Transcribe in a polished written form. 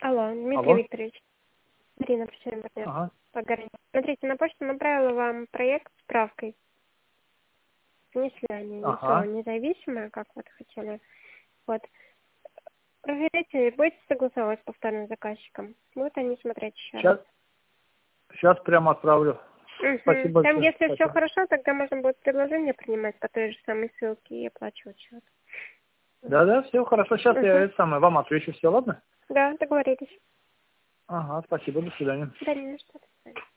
Алло, Дмитрий Алло. Викторович. Марина, профессиональный партнер. Ага. Погорело. Смотрите, на почту направила вам проект с справкой. Внесли они лицо Ага. независимое, как вот хотели. Вот. Проверяйте, будете согласовывать повторно с заказчиком. Будут они смотреть еще раз. Сейчас прямо отправлю. Спасибо Там, большое. если все Спасибо. хорошо, тогда можно будет предложение принимать по той же самой ссылке и оплачивать счет. Да, все хорошо. Сейчас я вам отвечу. Все, ладно? Да, договорились. Ага, спасибо. До свидания. Да, не на что. До свидания.